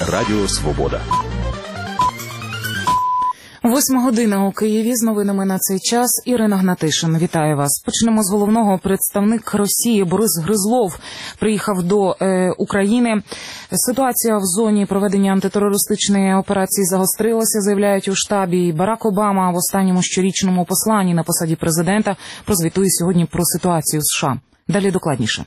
Радіо Свобода. 8 година у Києві. З новинами на цей час Ірина Гнатишин. Вітаю вас. Почнемо з головного. Представник Росії Борис Гризлов приїхав до України. Ситуація в зоні проведення антитерористичної операції загострилася, заявляють у штабі. Барак Обама в останньому щорічному посланні на посаді президента прозвітує сьогодні про ситуацію в США. Далі докладніше.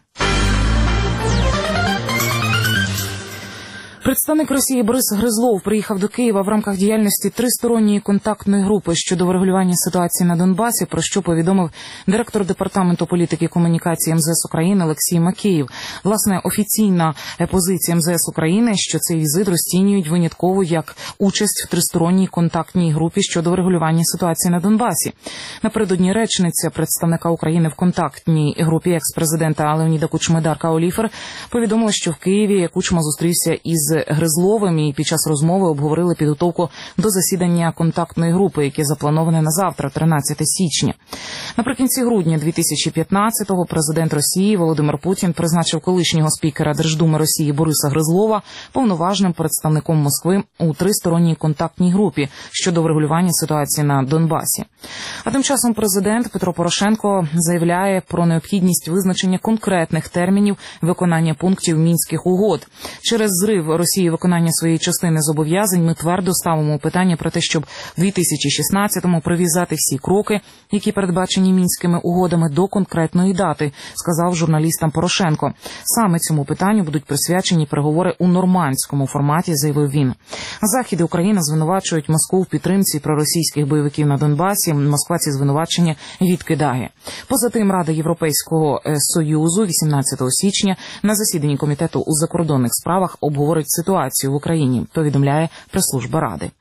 Представник Росії Борис Гризлов приїхав до Києва в рамках діяльності тристоронньої контактної групи щодо врегулювання ситуації на Донбасі, про що повідомив директор Департаменту політики і комунікації МЗС України Олексій Макеєв. Власне, офіційна позиція МЗС України, що цей візит розцінюють винятково як участь в тристоронній контактній групі щодо врегулювання ситуації на Донбасі. Напередодні речниця представника України в контактній групі екс-президента Леоніда Кучми Дарка Оліфер повідомила, що в Києві Кучма зустрівся із Гризловим і під час розмови обговорили підготовку до засідання контактної групи, яке заплановане на завтра, 13 січня. Наприкінці грудня 2015-го президент Росії Володимир Путін призначив колишнього спікера Держдуми Росії Бориса Гризлова повноважним представником Москви у тристоронній контактній групі щодо врегулювання ситуації на Донбасі. А тим часом президент Петро Порошенко заявляє про необхідність визначення конкретних термінів виконання пунктів Мінських угод. Через зрив Росії виконання своєї частини зобов'язань ми твердо ставимо питання про те, щоб в 2016-му прив'язати всі кроки, які передбачені Мінськими угодами, до конкретної дати, сказав журналістам Порошенко. Саме цьому питанню будуть присвячені переговори у нормандському форматі, заявив він. Захід і Україна звинувачують Москву в підтримці проросійських бойовиків на Донбасі. Москва ці звинувачення відкидає. Поза тим, Рада Європейського Союзу 18 січня на засіданні Комітету у закордонних справах обговорить ситуацію в Україні, повідомляє прес-служба Ради.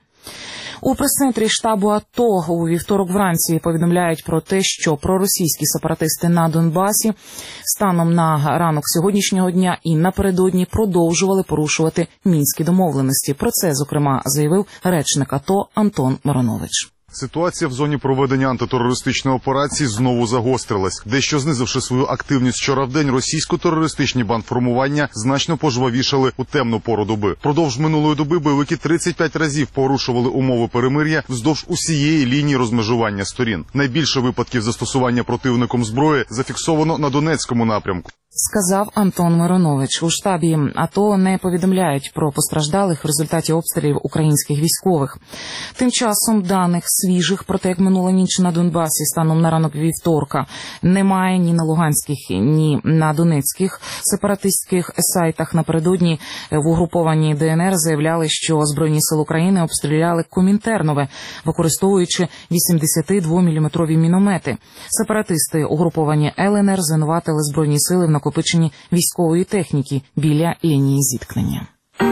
У прес-центрі штабу АТО у вівторок вранці повідомляють про те, що проросійські сепаратисти на Донбасі станом на ранок сьогоднішнього дня і напередодні продовжували порушувати мінські домовленості. Про це, зокрема, заявив речник АТО Антон Миронович. Ситуація в зоні проведення антитерористичної операції знову загострилась. Дещо знизивши свою активність вчора в день, російсько-терористичні бандформування значно пожвавішали у темну пору доби. Продовж минулої доби бойовики 35 разів порушували умови перемир'я вздовж усієї лінії розмежування сторін. Найбільше випадків застосування противником зброї зафіксовано на Донецькому напрямку, сказав Антон Миронович. У штабі АТО не повідомляють про постраждалих в результаті обстрілів українських військових. Тим часом даних свіжих про те, як минула ніч на Донбасі станом на ранок вівторка, немає ні на луганських, ні на донецьких сепаратистських сайтах. Напередодні в угрупованні ДНР заявляли, що Збройні сили України обстріляли Комінтернове, використовуючи 82-мм міномети. Сепаратисти угруповані ЛНР звинуватили Збройні сили в накопиченні військової техніки біля лінії зіткнення.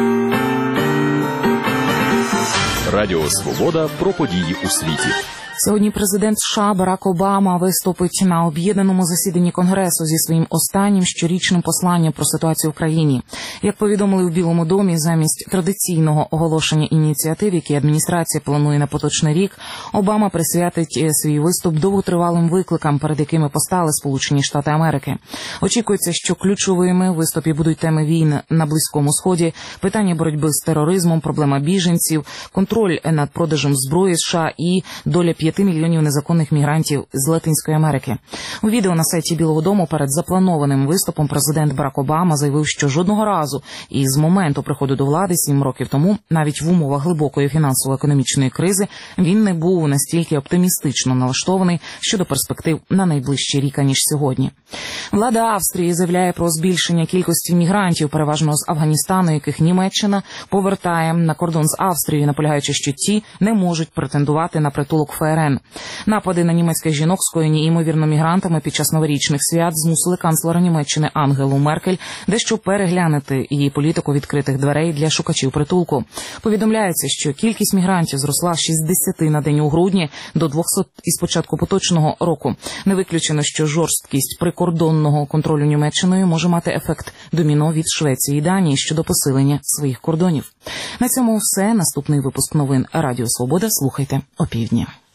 Радіо Свобода про події у світі. Сьогодні президент США Барак Обама виступить на об'єднаному засіданні Конгресу зі своїм останнім щорічним посланням про ситуацію в країні. Як повідомили в Білому домі, замість традиційного оголошення ініціатив, які адміністрація планує на поточний рік, Обама присвятить свій виступ довготривалим викликам, перед якими постали Сполучені Штати Америки. Очікується, що ключовими в виступі будуть теми війн на Близькому Сході, питання боротьби з тероризмом, проблема біженців, контроль над продажем зброї США і доля 5 мільйонів незаконних мігрантів з Латинської Америки. У відео на сайті Білого дому перед запланованим виступом президент Барак Обама заявив, що жодного разу із моменту приходу до влади 7 років тому, навіть в умовах глибокої фінансово-економічної кризи, він не був настільки оптимістично налаштований щодо перспектив на найближчий рік, ніж сьогодні. Влада Австрії заявляє про збільшення кількості мігрантів, переважно з Афганістану, яких Німеччина повертає на кордон з Австрією, наполягаючи, що ті не можуть претендувати на притулок ФРН. Напади на німецьких жінок, скоєні ймовірно мігрантами під час новорічних свят, змусили канцлера Німеччини Ангелу Меркель дещо переглянути її політику відкритих дверей для шукачів притулку. Повідомляється, що кількість мігрантів зросла з 60 на день у грудні до 200 із початку поточного року. Не виключено, що жорсткість прикордонного контролю Німеччиною може мати ефект доміно від Швеції і Данії щодо посилення своїх кордонів. На цьому все. Наступний випуск новин Радіо Свобода слухайте опівдні.